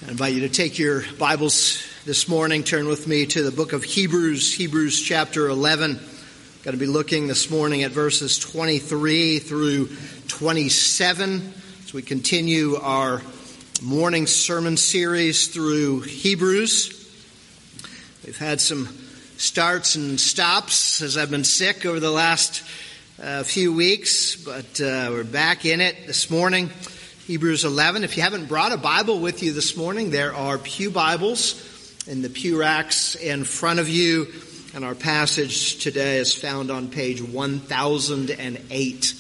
I invite you to take your Bibles this morning. Turn with me to the book of Hebrews chapter 11. Going to be looking this morning at verses 23 through 27 as we continue our morning sermon series through Hebrews. We've had some starts and stops as I've been sick over the last few weeks, but we're back in it this morning. Hebrews 11. If you haven't brought a Bible with you this morning, there are pew Bibles in the pew racks in front of you. And our passage today is found on page 1008,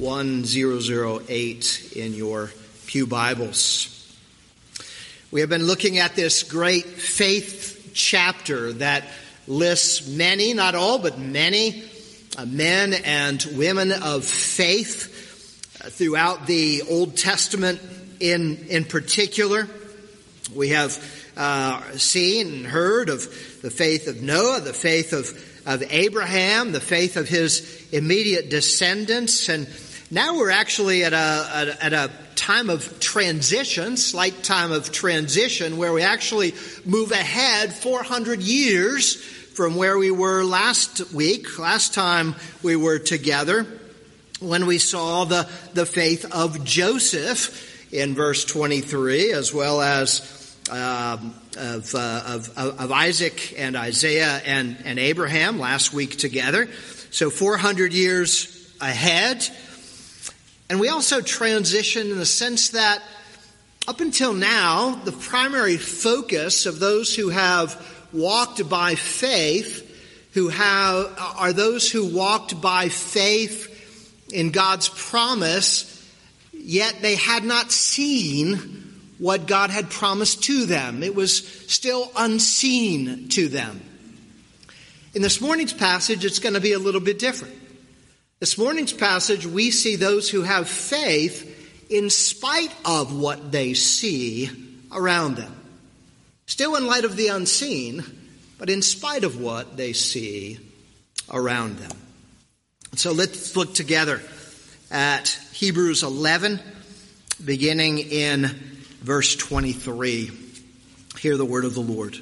1008 in your pew Bibles. We have been looking at this great faith chapter that lists many, not all, but many men and women of faith throughout the Old Testament in particular. We have seen and heard of the faith of Noah, the faith of Abraham, the faith of his immediate descendants. And now we're actually at a time of transition, slight time of transition, where we actually move ahead 400 years from where we were last time we were together, when we saw the faith of Joseph in verse 23, as well as of Isaac and Isaiah and Abraham last week together. So 400 years ahead. And we also transition in the sense that up until now, the primary focus of those who have walked by faith, are those who walked by faith in God's promise, yet they had not seen what God had promised to them. It was still unseen to them. In this morning's passage, it's going to be a little bit different. This morning's passage, we see those who have faith in spite of what they see around them. Still in light of the unseen, but in spite of what they see around them. So let's look together at Hebrews 11, beginning in verse 23. Hear the word of the Lord.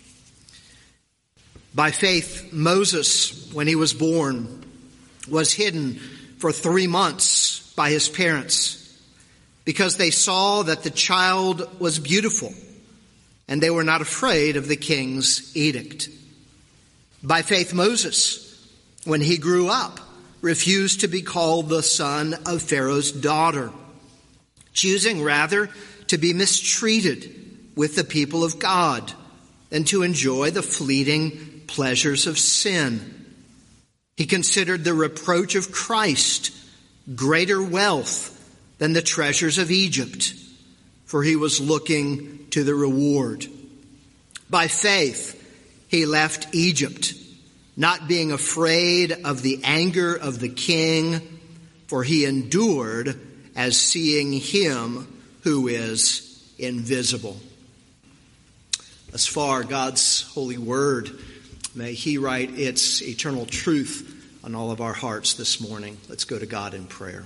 By faith, Moses, when he was born, was hidden for 3 months by his parents, because they saw that the child was beautiful, and they were not afraid of the king's edict. By faith, Moses, when he grew up, refused to be called the son of Pharaoh's daughter, choosing rather to be mistreated with the people of God than to enjoy the fleeting pleasures of sin. He considered the reproach of Christ greater wealth than the treasures of Egypt, for he was looking to the reward. By faith, he left Egypt, not being afraid of the anger of the king, for he endured as seeing him who is invisible. Thus far, God's holy word. May he write its eternal truth on all of our hearts this morning. Let's go to God in prayer.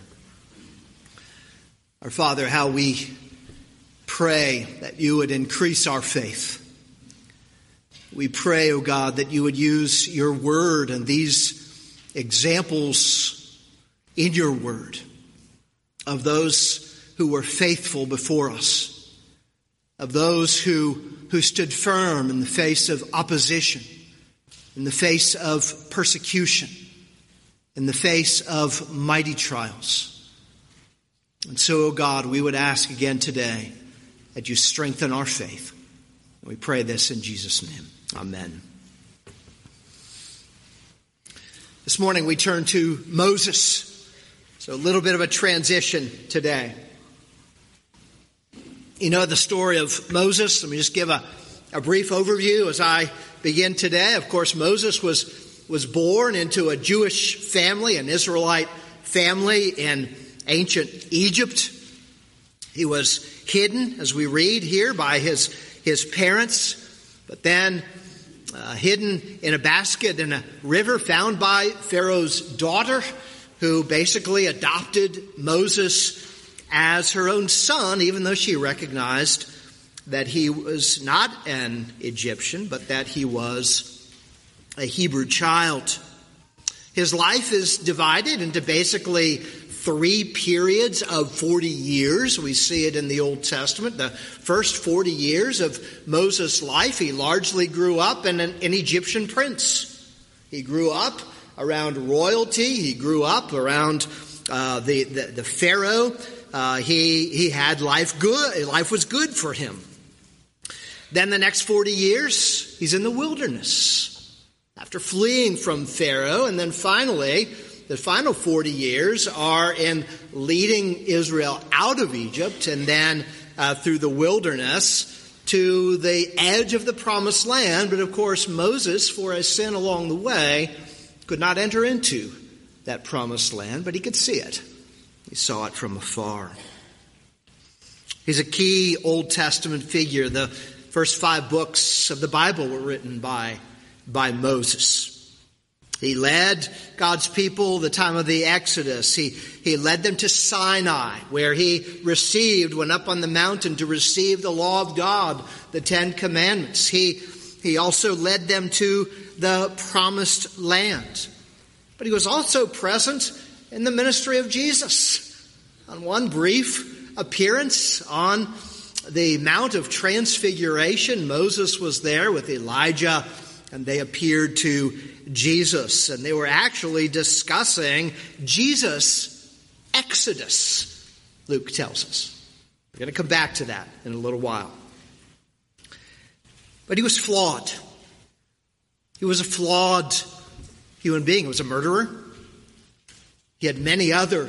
Our Father, how we pray that you would increase our faith. We pray, O God, that you would use your word and these examples in your word of those who were faithful before us, of those who stood firm in the face of opposition, in the face of persecution, in the face of mighty trials. And so, O God, we would ask again today that you strengthen our faith. And we pray this in Jesus' name. Amen. This morning we turn to Moses. So a little bit of a transition today. You know the story of Moses. Let me just give a brief overview as I begin today. Of course, Moses was born into a Jewish family, an Israelite family in ancient Egypt. He was hidden, as we read here, by his parents, but then hidden in a basket in a river, found by Pharaoh's daughter, who basically adopted Moses as her own son, even though she recognized that he was not an Egyptian, but that he was a Hebrew child. His life is divided into basically 3 periods of 40 years. We see it in the Old Testament. The first 40 years of Moses' life, he largely grew up in an Egyptian prince. He grew up around royalty. He grew up around the Pharaoh. He had life good. Life was good for him. Then the next 40 years, he's in the wilderness after fleeing from Pharaoh. And then finally, the final 40 years are in leading Israel out of Egypt and then through the wilderness to the edge of the promised land. But of course, Moses, for his sin along the way, could not enter into that promised land, but he could see it. He saw it from afar. He's a key Old Testament figure. The first 5 books of the Bible were written by Moses. He led God's people the time of the Exodus. He led them to Sinai, where he went up on the mountain to receive the law of God, the 10 Commandments. He also led them to the promised land. But he was also present in the ministry of Jesus. On one brief appearance on the Mount of Transfiguration, Moses was there with Elijah, and they appeared to Jesus. And they were actually discussing Jesus' exodus, Luke tells us. We're going to come back to that in a little while. But he was flawed. He was a flawed human being. He was a murderer. He had many other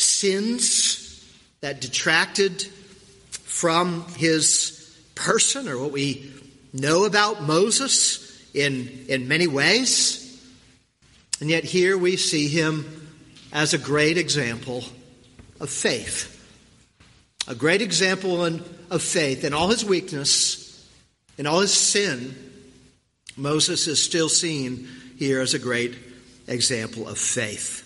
sins that detracted from his person, or what we know about Moses in many ways. And yet here we see him as a great example of faith. A great example of faith. In all his weakness, in all his sin, Moses is still seen here as a great example of faith.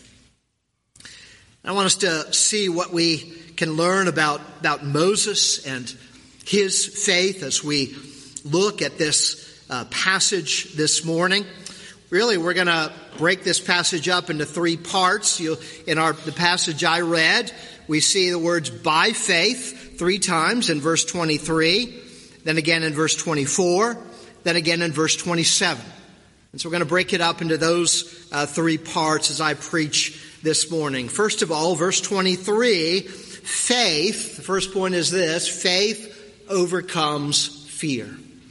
I want us to see what we can learn about Moses and his faith as we look at this passage this morning. Really, we're going to break this passage up into 3 parts. In the passage I read, we see the words by faith 3 times in verse 23, then again in verse 24, then again in verse 27. And so we're going to break it up into those 3 parts as I preach this morning. First of all, verse 23, faith, the first point is this: faith overcomes fear.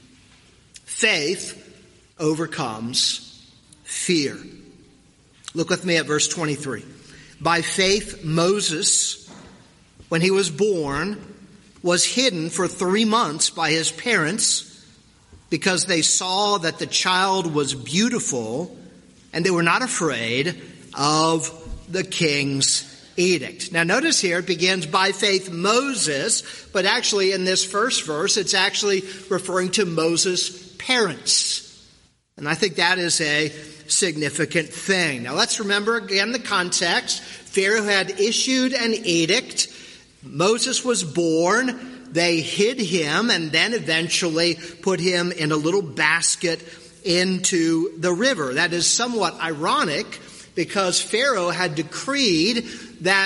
Faith overcomes fear. Look with me at verse 23. By faith, Moses, when he was born, was hidden for 3 months by his parents because they saw that the child was beautiful and they were not afraid of the king's edict. Now notice here it begins by faith Moses, but actually in this first verse it's actually referring to Moses' parents. And I think that is a significant thing. Now let's remember again the context. Pharaoh had issued an edict. Moses was born. They hid him and then eventually put him in a little basket into the river. That is somewhat ironic because Pharaoh had decreed that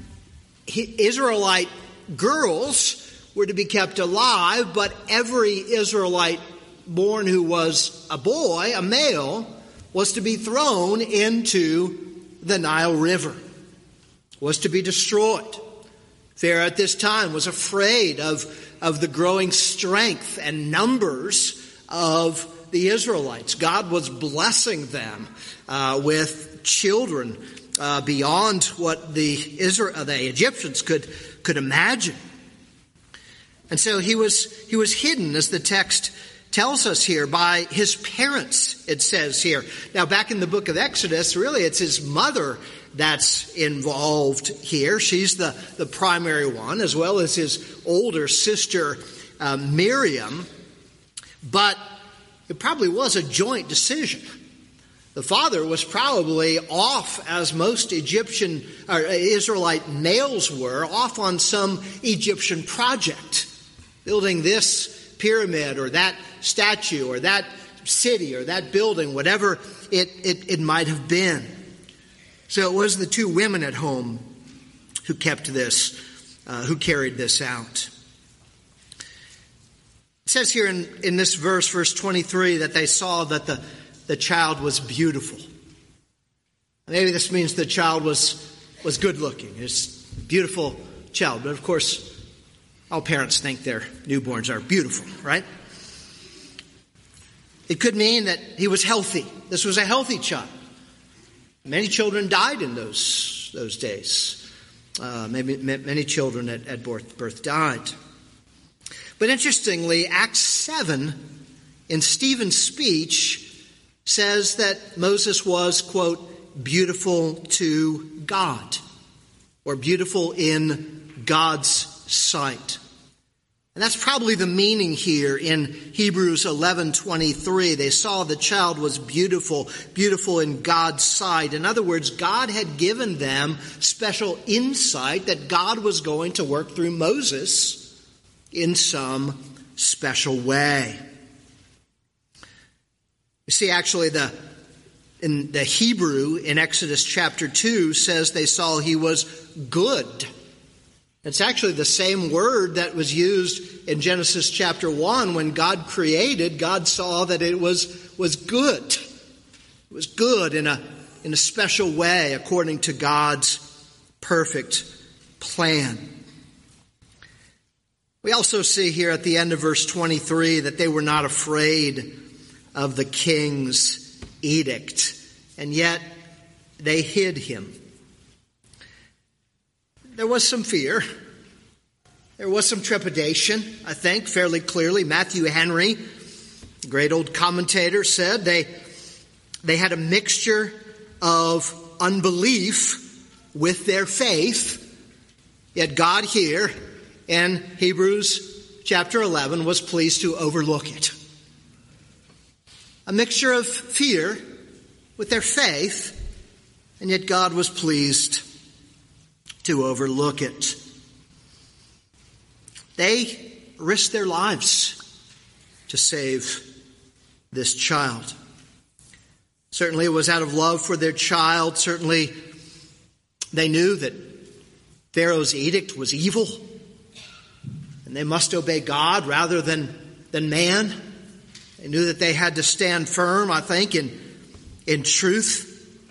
Israelite girls were to be kept alive, but every Israelite born who was a boy, a male, was to be thrown into the Nile River, was to be destroyed. Pharaoh at this time was afraid of the growing strength and numbers of the Israelites. God was blessing them with children beyond what the Egyptians could imagine. And so he was hidden, as the text tells us here, by his parents, it says here. Now, back in the book of Exodus, really it's his mother that's involved here. She's the primary one, as well as his older sister, Miriam. But it probably was a joint decision. The father was probably off, as most Egyptian or Israelite males were, off on some Egyptian project, building this pyramid or that statue or that city or that building, whatever it might have been. So it was the two women at home who kept this, who carried this out. It says here in this verse 23, that they saw that the child was beautiful. Maybe this means the child was good looking. It's a beautiful child. But of course, all parents think their newborns are beautiful, right? It could mean that he was healthy. This was a healthy child. Many children died in those days. Maybe many children at birth died. But interestingly, Acts 7, in Stephen's speech, says that Moses was, quote, beautiful to God, or beautiful in God's sight. And that's probably the meaning here in Hebrews 11:23. They saw the child was beautiful in God's sight. In other words, God had given them special insight that God was going to work through Moses in some special way. You see, actually, in the Hebrew in Exodus chapter 2 says they saw he was good. It's actually the same word that was used in Genesis chapter 1 when God created. God saw that it was good. It was good in a special way according to God's perfect plan. We also see here at the end of verse 23 that they were not afraid of the king's edict, and yet they hid him. There was some fear. There was some trepidation, I think, fairly clearly. Matthew Henry, a great old commentator, said they had a mixture of unbelief with their faith, yet God here in Hebrews chapter 11 was pleased to overlook it. A mixture of fear with their faith, and yet God was pleased to overlook it. They risked their lives to save this child. Certainly it was out of love for their child. Certainly they knew that Pharaoh's edict was evil, and they must obey God rather than man. They knew that they had to stand firm, I think, in truth,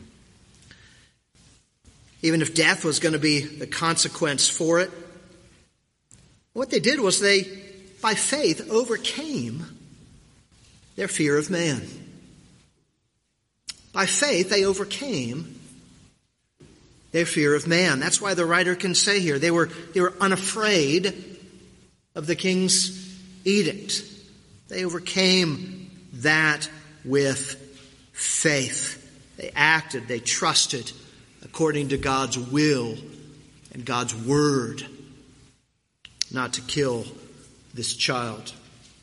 even if death was going to be the consequence for it. What they did was they, by faith, overcame their fear of man. By faith, they overcame their fear of man. That's why the writer can say here they were unafraid of the king's edict. They overcame that with faith. They acted, they trusted according to God's will and God's word, not to kill this child.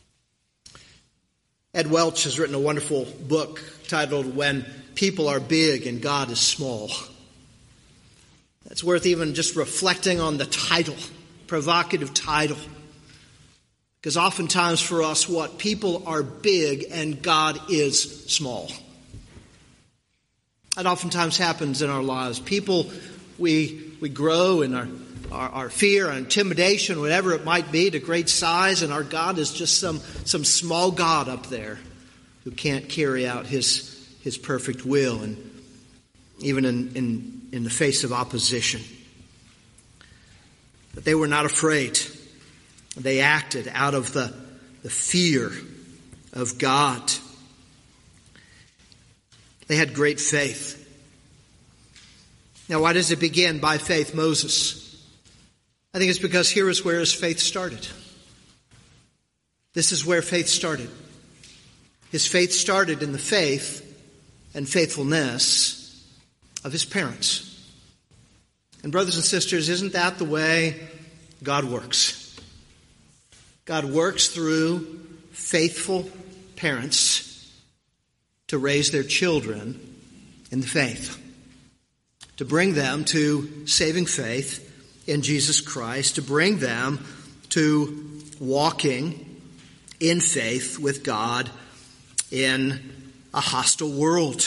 Ed Welch has written a wonderful book titled When People Are Big and God is Small. It's worth even just reflecting on the title, provocative title. Because oftentimes for us, people are big and God is small. That oftentimes happens in our lives. People, we grow in our fear, our intimidation, whatever it might be, to great size, and our God is just some small God up there who can't carry out his perfect will, and even in the face of opposition. But they were not afraid. They acted out of the fear of God. They had great faith. Now, why does it begin by faith, Moses? I think it's because here is where his faith started. This is where faith started. His faith started in the faith and faithfulness of his parents. And brothers and sisters, isn't that the way God works? God works through faithful parents to raise their children in the faith, to bring them to saving faith in Jesus Christ, to bring them to walking in faith with God in a hostile world.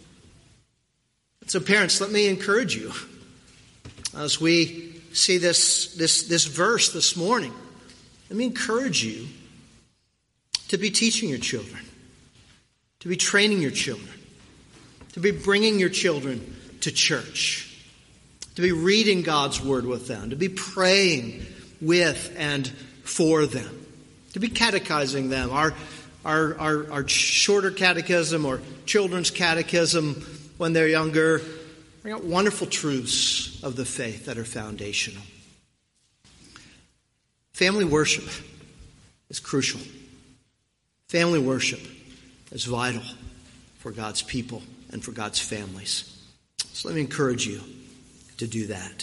So parents, let me encourage you as we see this verse this morning. Let me encourage you to be teaching your children, to be training your children, to be bringing your children to church, to be reading God's word with them, to be praying with and for them, to be catechizing them. Our shorter catechism or children's catechism when they're younger bring out wonderful truths of the faith that are foundational. Family worship is crucial. Family worship is vital for God's people and for God's families. So let me encourage you to do that.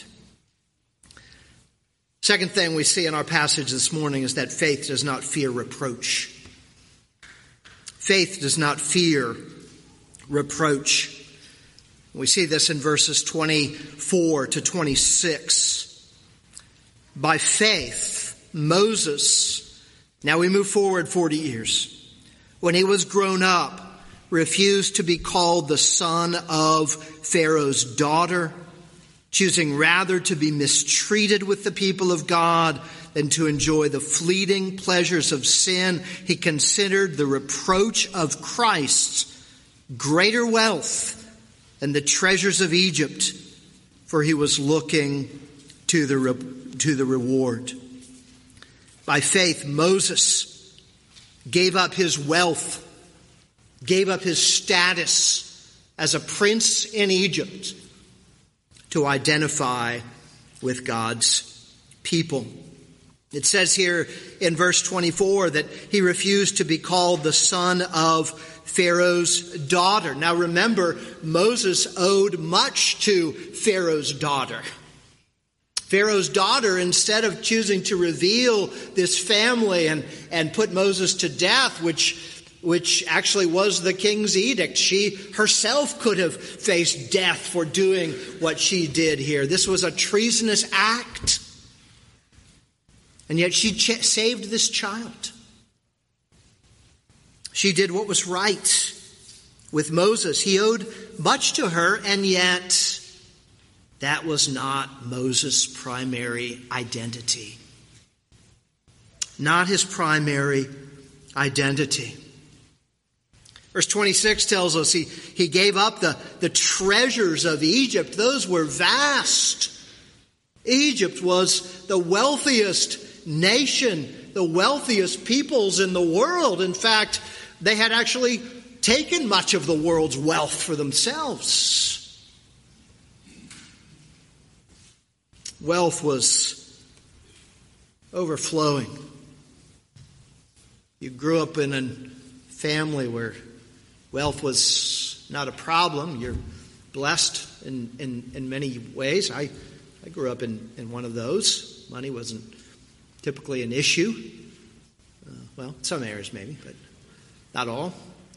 Second thing we see in our passage this morning is that faith does not fear reproach. Faith does not fear reproach. We see this in verses 24 to 26. By faith, Moses, now we move forward 40 years, when he was grown up, refused to be called the son of Pharaoh's daughter, choosing rather to be mistreated with the people of God than to enjoy the fleeting pleasures of sin. He considered the reproach of Christ greater wealth than the treasures of Egypt, for he was looking to the reward. By faith, Moses gave up his wealth, gave up his status as a prince in Egypt to identify with God's people. It says here in verse 24 that he refused to be called the son of Pharaoh's daughter. Now remember, Moses owed much to Pharaoh's daughter. Pharaoh's daughter, instead of choosing to reveal this family and put Moses to death, which actually was the king's edict, she herself could have faced death for doing what she did here. This was a treasonous act. And yet she saved this child. She did what was right with Moses. He owed much to her, and yet that was not Moses' primary identity. Not his primary identity. Verse 26 tells us he gave up the treasures of Egypt. Those were vast. Egypt was the wealthiest nation, the wealthiest peoples in the world. In fact, they had actually taken much of the world's wealth for themselves. Wealth was overflowing. You grew up in a family where wealth was not a problem. You're blessed in many ways. I grew up in one of those. Money wasn't typically an issue. Well, some areas maybe, but not all.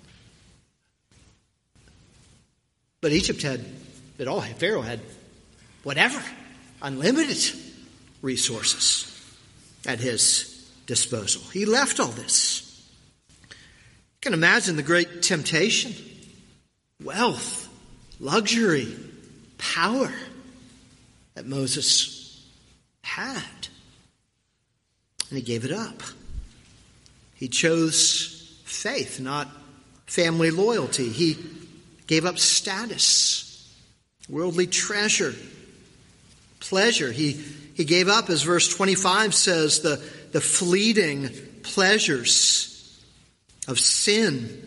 But Egypt had it all. Pharaoh had whatever, unlimited resources at his disposal. He left all this. You can imagine the great temptation. Wealth, luxury, power that Moses had. And he gave it up. He chose faith, not family loyalty. He gave up status, worldly treasure, pleasure. He gave up, as verse 25 says, the fleeting pleasures of sin.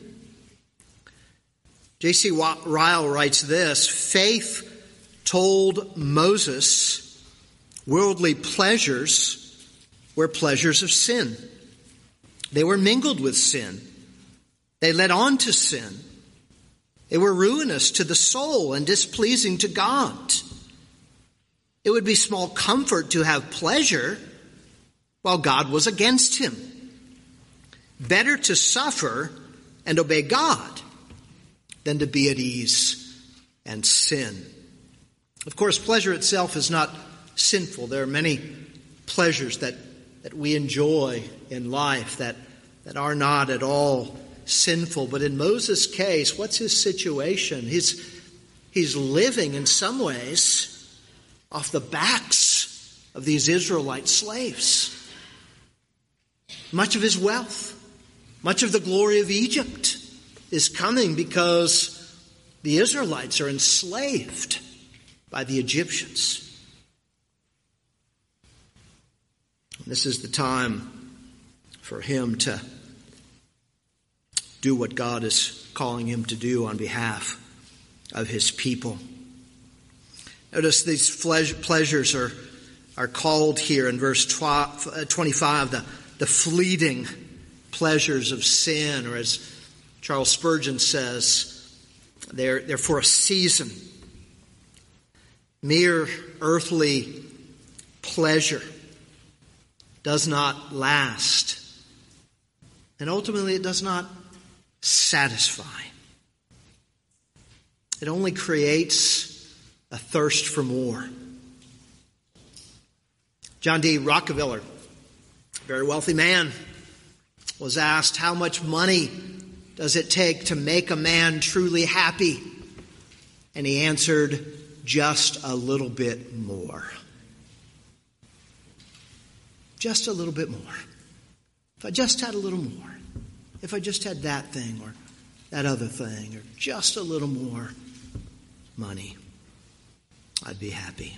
J.C. Ryle writes this: faith told Moses worldly pleasures were pleasures of sin. They were mingled with sin. They led on to sin. They were ruinous to the soul and displeasing to God. It would be small comfort to have pleasure while God was against him. Better to suffer and obey God than to be at ease and sin. Of course, pleasure itself is not sinful. There are many pleasures that we enjoy in life that that are not at all sinful. But in Moses' case, what's his situation? He's living in some ways off the backs of these Israelite slaves. Much of his wealth, much of the glory of Egypt is coming because the Israelites are enslaved by the Egyptians. This is the time for him to do what God is calling him to do on behalf of his people. Notice these pleasures are called here in verse 25, the fleeting pleasures of sin, or as Charles Spurgeon says, they're for a season. Mere earthly pleasure does not last, and ultimately it does not satisfy. It only creates a thirst for more. John D. Rockefeller, a very wealthy man, was asked, how much money does it take to make a man truly happy? And he answered, just a little bit more. Just a little bit more. If I just had a little more. If I just had that thing or that other thing or just a little more money, I'd be happy.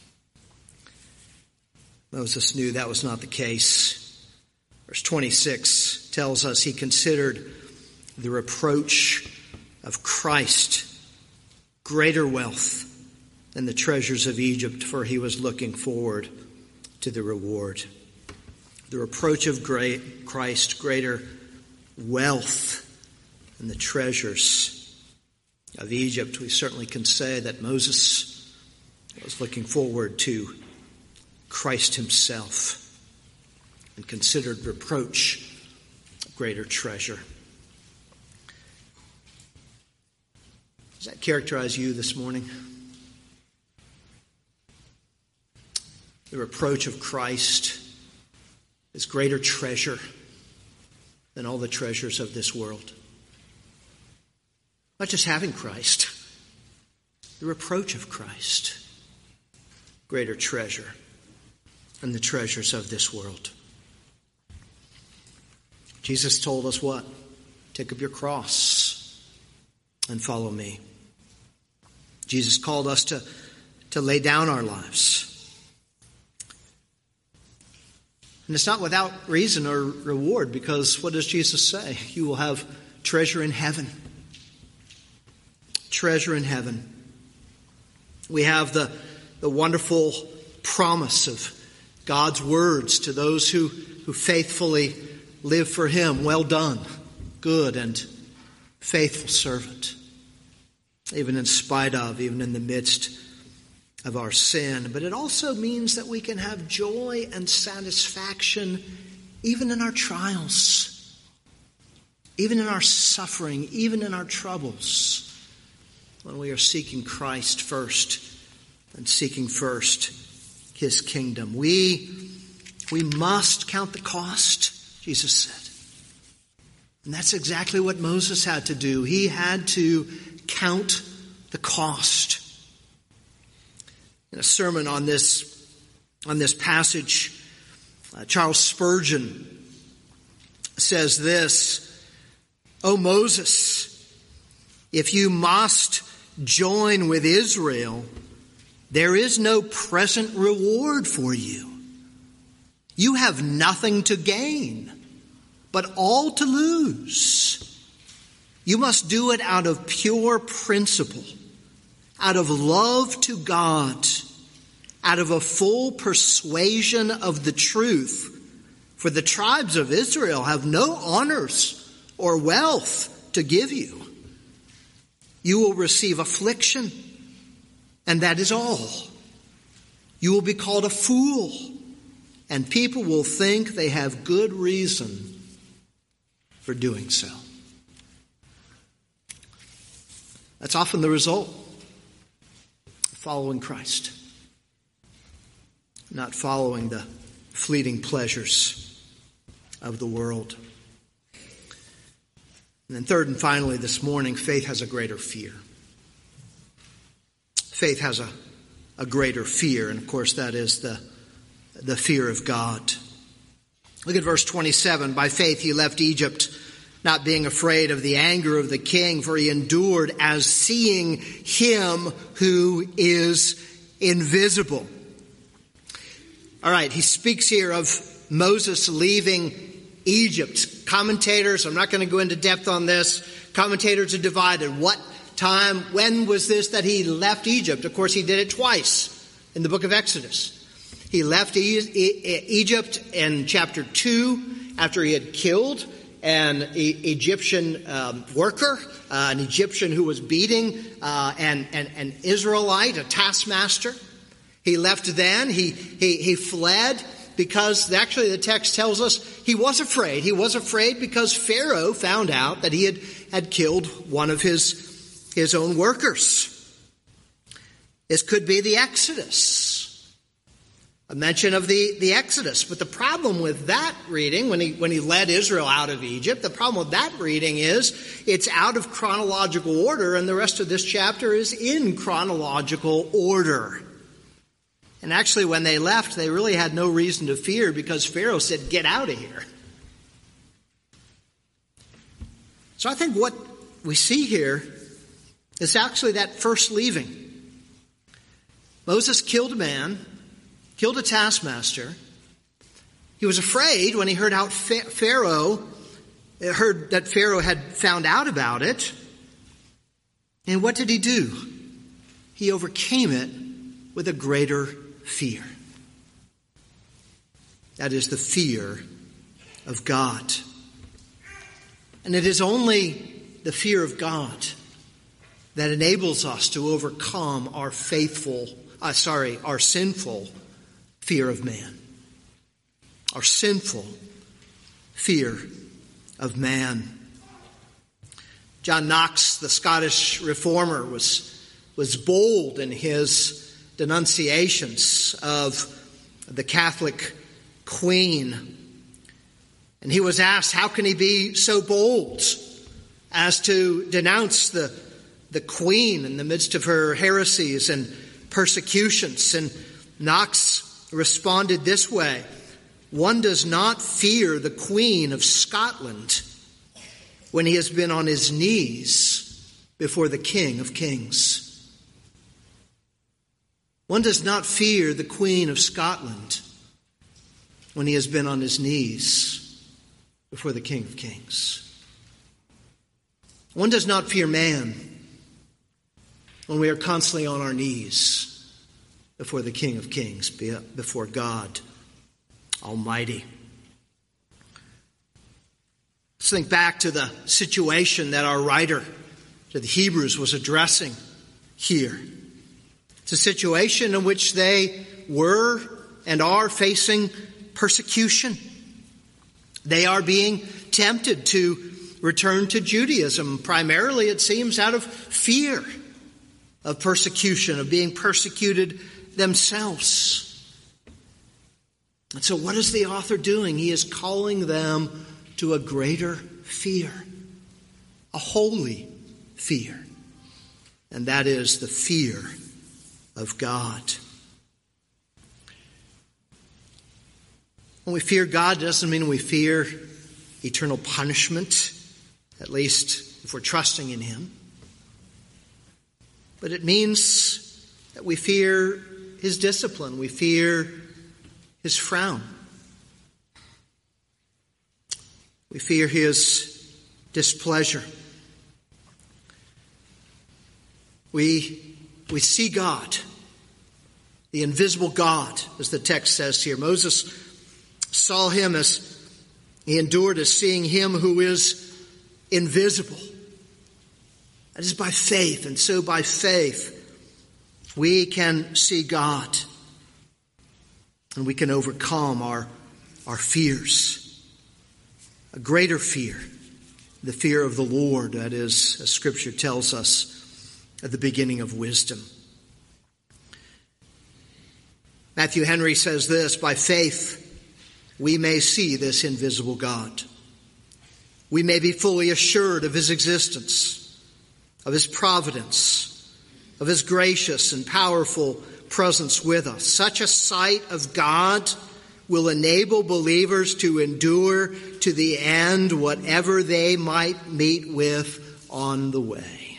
Moses knew that was not the case. Verse 26 tells us he considered the reproach of Christ greater wealth than the treasures of Egypt, for he was looking forward to the reward. The reproach of Christ greater wealth than the treasures of Egypt. We certainly can say that Moses was looking forward to Christ himself and considered reproach a greater treasure. Does that characterize you this morning? The reproach of Christ is greater treasure than all the treasures of this world. Not just having Christ, the reproach of Christ, greater treasure than the treasures of this world. Jesus told us what? Take up your cross and follow me. Jesus called us to lay down our lives. And it's not without reason or reward, because what does Jesus say? You will have treasure in heaven. Treasure in heaven. We have the wonderful promise of God's words to those who faithfully live for him. Well done, good and faithful servant. Even in spite of, even in the midst of our sin. But it also means that we can have joy and satisfaction even in our trials, even in our suffering, even in our troubles, when we are seeking Christ first and seeking first his kingdom. We must count the cost, Jesus said. And that's exactly what Moses had to do. He had to count the cost. In a sermon on this passage, Charles Spurgeon says this: O Moses, if you must join with Israel, there is no present reward for you. You have nothing to gain, but all to lose. You must do it out of pure principle, out of love to God, out of a full persuasion of the truth. For the tribes of Israel have no honors or wealth to give you. You will receive affliction, and that is all. You will be called a fool, and people will think they have good reason for doing so. That's often the result of following Christ, not following the fleeting pleasures of the world. And then third and finally this morning, faith has a greater fear. Faith has a greater fear, and of course that is the fear of God. Look at verse 27. By faith he left Egypt, not being afraid of the anger of the king, for he endured as seeing him who is invisible. All right, he speaks here of Moses leaving Egypt. Commentators, I'm not going to go into depth on this. Commentators are divided. What time, when was this that he left Egypt? Of course, he did it twice in the book of Exodus. He left Egypt in chapter 2 after he had killed an Egyptian worker, an Egyptian who was beating an Israelite, a taskmaster. He left then. He fled because actually the text tells us he was afraid. He was afraid because Pharaoh found out that he had killed one of his own workers. This could be the Exodus. A mention of the Exodus. But the problem with that reading, when he led Israel out of Egypt, the problem with that reading is it's out of chronological order, and the rest of this chapter is in chronological order. And actually, when they left, they really had no reason to fear because Pharaoh said, "Get out of here." So I think what we see here is actually that first leaving. Moses killed a man, killed a taskmaster. He was afraid when he heard how Pharaoh had found out about it. And what did he do? He overcame it with a greater fear. That is the fear of God. And it is only the fear of God that enables us to overcome our sinful fear of man. Our sinful fear of man. John Knox, the Scottish reformer, was bold in his denunciations of the Catholic Queen. And he was asked, how can he be so bold as to denounce the Queen in the midst of her heresies and persecutions? And Knox responded this way: one does not fear the Queen of Scotland when he has been on his knees before the King of Kings. One does not fear the Queen of Scotland when he has been on his knees before the King of Kings. One does not fear man when we are constantly on our knees before the King of Kings, before God Almighty. Let's think back to the situation that our writer to the Hebrews was addressing here. It's a situation in which they were and are facing persecution. They are being tempted to return to Judaism, primarily, it seems, out of fear of persecution, of being persecuted themselves. And so what is the author doing? He is calling them to a greater fear, a holy fear, and that is the fear of God. When we fear God, it doesn't mean we fear eternal punishment, at least if we're trusting in Him. But it means that we fear His discipline. We fear His frown. We fear His displeasure. We see God, the invisible God, as the text says here. Moses saw Him as he endured as seeing Him who is invisible. That is by faith, and so by faith we can see God and we can overcome our fears. A greater fear, the fear of the Lord, that is, as Scripture tells us, at the beginning of wisdom. Matthew Henry says this: by faith we may see this invisible God. we may be fully assured of his existence, of his providence, of his gracious and powerful presence with us. Such a sight of God will enable believers to endure to the end whatever they might meet with on the way.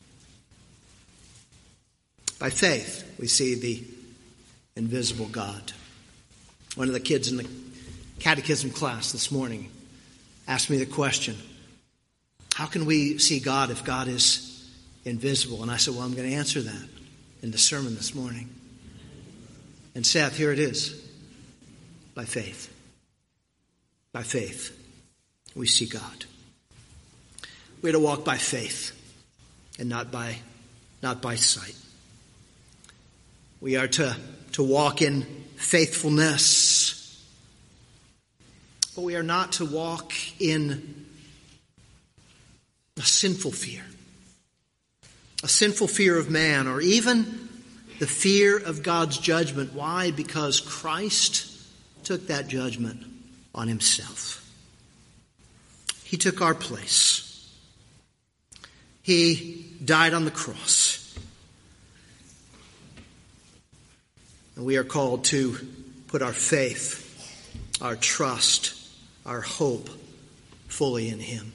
By faith, we see the invisible God. One of the kids in the catechism class this morning asked me the question, how can we see God if God is invisible? And I said, well, I'm going to answer that in the sermon this morning. And Seth, here it is. By faith. By faith, we see God. We're to walk by faith and not by sight. We are to walk in faithfulness. But we are not to walk in a sinful fear. A sinful fear of man, or even the fear of God's judgment. Why? Because Christ took that judgment on himself. He took our place. He died on the cross. And we are called to put our faith, our trust, our hope fully in him.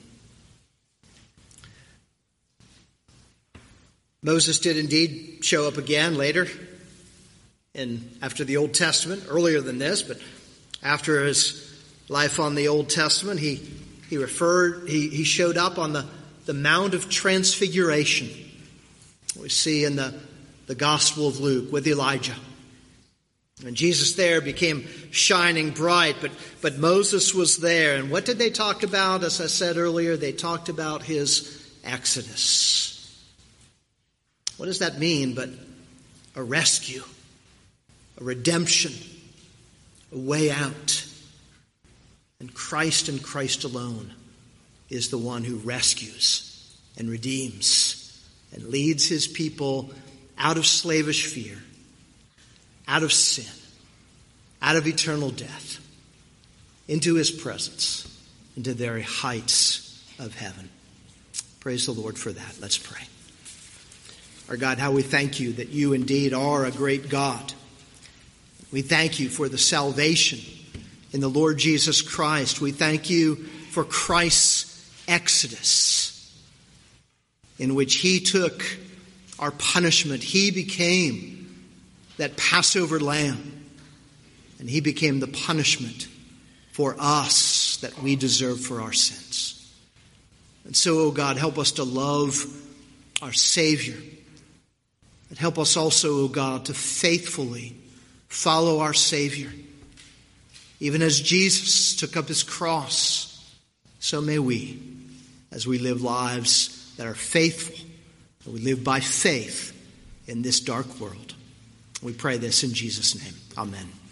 Moses did indeed show up again later after the Old Testament, earlier than this, but after his life on the Old Testament, he showed up on the Mount of Transfiguration. We see in the Gospel of Luke with Elijah. And Jesus there became shining bright, but Moses was there. And what did they talk about? As I said earlier, they talked about his exodus. What does that mean but a rescue, a redemption, a way out? And Christ alone is the one who rescues and redeems and leads his people out of slavish fear, out of sin, out of eternal death, into his presence, into the very heights of heaven. Praise the Lord for that. Let's pray. Our God, how we thank you that you indeed are a great God. We thank you for the salvation in the Lord Jesus Christ. We thank you for Christ's exodus, in which he took our punishment. He became that Passover lamb, and he became the punishment for us that we deserve for our sins. And so, oh God, help us to love our Savior. And help us also, oh God, to faithfully follow our Savior. Even as Jesus took up his cross, so may we, as we live lives that are faithful, that we live by faith in this dark world. We pray this in Jesus' name. Amen.